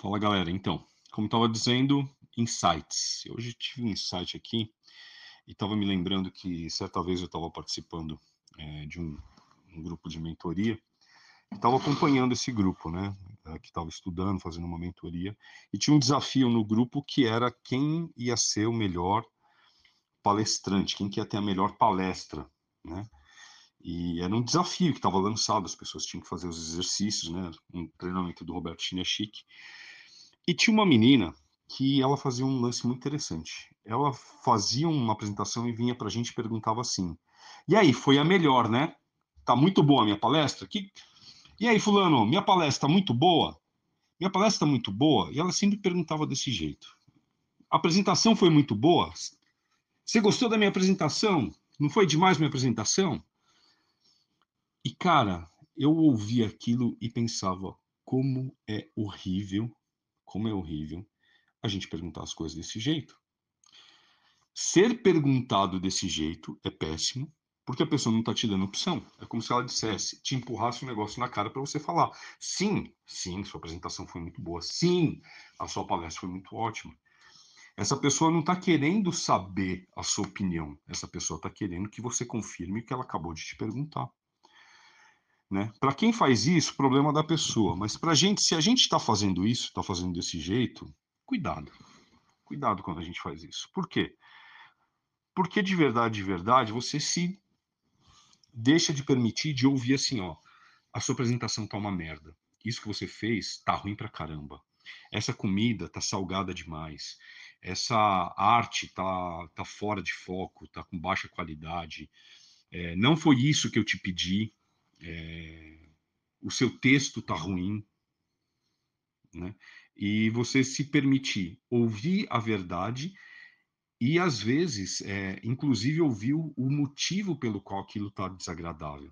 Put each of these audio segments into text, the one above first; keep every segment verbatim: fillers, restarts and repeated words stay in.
Fala galera, então, como estava dizendo, insights. Hoje tive um insight aqui e estava me lembrando que certa vez eu estava participando eh, de um, um grupo de mentoria e estava acompanhando esse grupo, né? eh, que estava estudando, fazendo uma mentoria, e tinha um desafio no grupo que era quem ia ser o melhor palestrante, quem que ia ter a melhor palestra, né? E era um desafio que estava lançado, as pessoas tinham que fazer os exercícios, né? Um treinamento do Roberto Chiniachik. E tinha uma menina que ela fazia um lance muito interessante. Ela fazia uma apresentação e vinha pra gente e perguntava assim: "E aí, foi a melhor, né? Tá muito boa a minha palestra? Que... E aí, fulano, minha palestra tá muito boa? Minha palestra tá muito boa?" E ela sempre perguntava desse jeito. "A apresentação foi muito boa? Você gostou da minha apresentação? Não foi demais minha apresentação?" E cara, eu ouvia aquilo e pensava: como é horrível, como é horrível a gente perguntar as coisas desse jeito. Ser perguntado desse jeito é péssimo, porque a pessoa não está te dando opção. É como se ela dissesse, te empurrasse um negócio na cara para você falar: sim, sim, sua apresentação foi muito boa, sim, a sua palestra foi muito ótima. Essa pessoa não está querendo saber a sua opinião, essa pessoa está querendo que você confirme o que ela acabou de te perguntar. Né? Para quem faz isso, problema da pessoa, mas para a gente, se a gente está fazendo isso, está fazendo desse jeito, cuidado, cuidado quando a gente faz isso. Por quê? Porque de verdade, de verdade, você se deixa de permitir de ouvir assim, ó, a sua apresentação tá uma merda. Isso que você fez tá ruim pra caramba. Essa comida tá salgada demais. Essa arte tá, tá fora de foco, tá com baixa qualidade. É, não foi isso que eu te pedi. É, o seu texto tá ruim, né? E você se permitir ouvir a verdade e às vezes, é, inclusive, ouvir o, o motivo pelo qual aquilo está desagradável.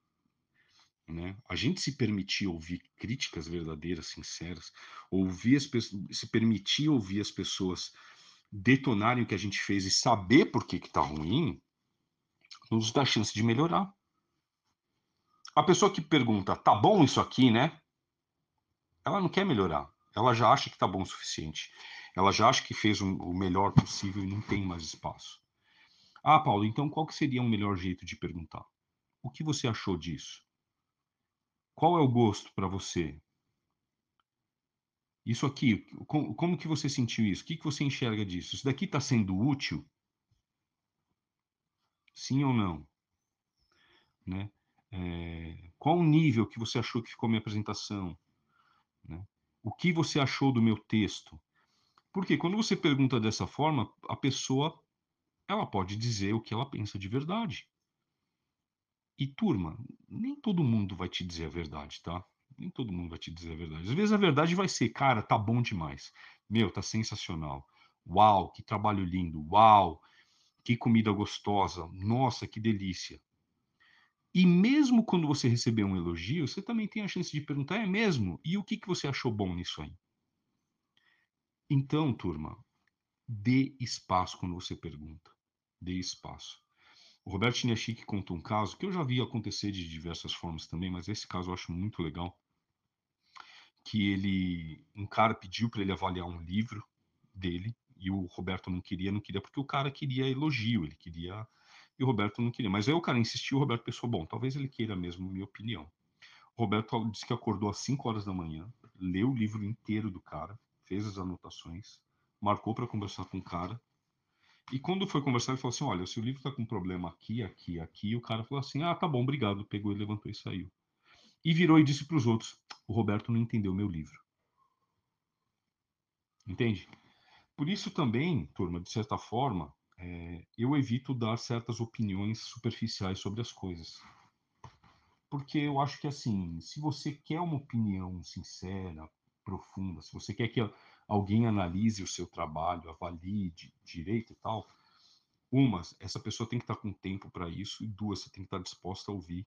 Né? A gente se permitir ouvir críticas verdadeiras, sinceras, ouvir as pessoas, se permitir ouvir as pessoas detonarem o que a gente fez e saber por que está ruim, nos dá chance de melhorar. A pessoa que pergunta, tá bom isso aqui, né? Ela não quer melhorar. Ela já acha que tá bom o suficiente. Ela já acha que fez o, o melhor possível e não tem mais espaço. Ah, Paulo, então qual que seria o melhor jeito de perguntar? O que você achou disso? Qual é o gosto para você? Isso aqui, como, como que você sentiu isso? O que que você enxerga disso? Isso daqui está sendo útil? Sim ou não? Né? É, qual o nível que você achou que ficou a minha apresentação? Né? O que você achou do meu texto? Porque quando você pergunta dessa forma, a pessoa ela pode dizer o que ela pensa de verdade. E turma, nem todo mundo vai te dizer a verdade, tá? Nem todo mundo vai te dizer a verdade. Às vezes a verdade vai ser, cara, tá bom demais. Meu, tá sensacional. Uau, que trabalho lindo. Uau, que comida gostosa. Nossa, que delícia. E mesmo quando você receber um elogio, você também tem a chance de perguntar, é mesmo? E o que, que você achou bom nisso aí? Então, turma, dê espaço quando você pergunta. Dê espaço. O Roberto Chiniachik conta um caso que eu já vi acontecer de diversas formas também, mas esse caso eu acho muito legal, que ele, um cara pediu para ele avaliar um livro dele e o Roberto não queria, não queria porque o cara queria elogio, ele queria e o Roberto não queria. Mas aí o cara insistiu, o Roberto pensou, bom, talvez ele queira mesmo minha opinião. O Roberto disse que acordou às cinco horas da manhã, leu o livro inteiro do cara, fez as anotações, marcou para conversar com o cara. E quando foi conversar, ele falou assim: olha, o seu livro está com problema aqui, aqui, aqui. E o cara falou assim: ah, tá bom, obrigado. Pegou e levantou e saiu. E virou e disse para os outros: o Roberto não entendeu meu livro. Entende? Por isso também, turma, de certa forma, é, eu evito dar certas opiniões superficiais sobre as coisas. Porque eu acho que, assim, se você quer uma opinião sincera, profunda, se você quer que alguém analise o seu trabalho, avalie de direito e tal, uma, essa pessoa tem que estar com tempo para isso, e duas, você tem que estar disposta a ouvir.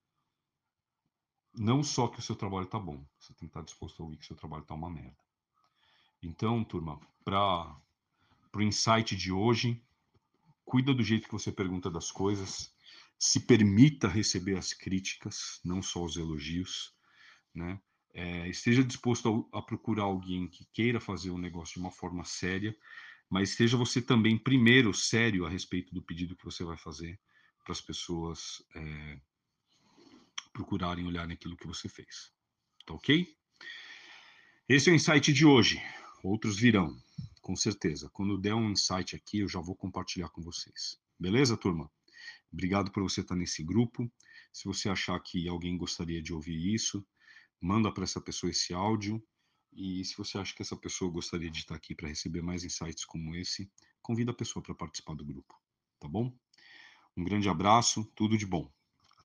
Não só que o seu trabalho está bom, você tem que estar disposto a ouvir que o seu trabalho está uma merda. Então, turma, para o insight de hoje, cuida do jeito que você pergunta das coisas, se permita receber as críticas, não só os elogios, né? É, esteja disposto a, a procurar alguém que queira fazer o negócio de uma forma séria, mas esteja você também primeiro sério a respeito do pedido que você vai fazer para as pessoas é, procurarem olhar naquilo que você fez. Tá ok? Esse é o insight de hoje. Outros virão, com certeza. Quando der um insight aqui, eu já vou compartilhar com vocês. Beleza, turma? Obrigado por você estar nesse grupo. Se você achar que alguém gostaria de ouvir isso, manda para essa pessoa esse áudio. E se você acha que essa pessoa gostaria de estar aqui para receber mais insights como esse, convida a pessoa para participar do grupo. Tá bom? Um grande abraço, tudo de bom.